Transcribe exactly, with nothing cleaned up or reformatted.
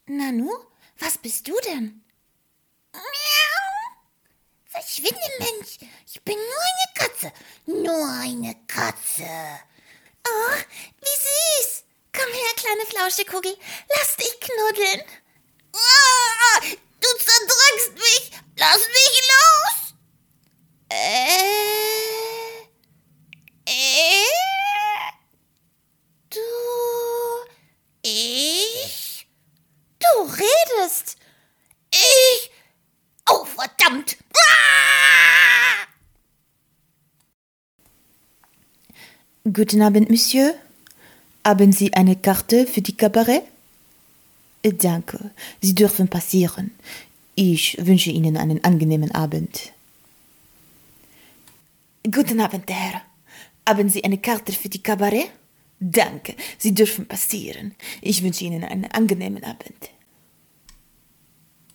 Nanu, was bist du denn? Miau. Verschwinde, Mensch. Ich bin nur eine Katze. Nur eine Katze. Oh, wie süß. Komm her, kleine Flauschekugel. Lass dich knuddeln. Ah, du zerdrückst mich. Lass mich los. Äh, Äh? du, Ich? du redest. Ich? Oh, verdammt. Ah! Guten Abend, Monsieur. Haben Sie eine Karte für die Kabarett? Danke, Sie dürfen passieren. Ich wünsche Ihnen einen angenehmen Abend. Guten Abend, Herr. Haben Sie eine Karte für die Kabarett? Danke, Sie dürfen passieren. Ich wünsche Ihnen einen angenehmen Abend.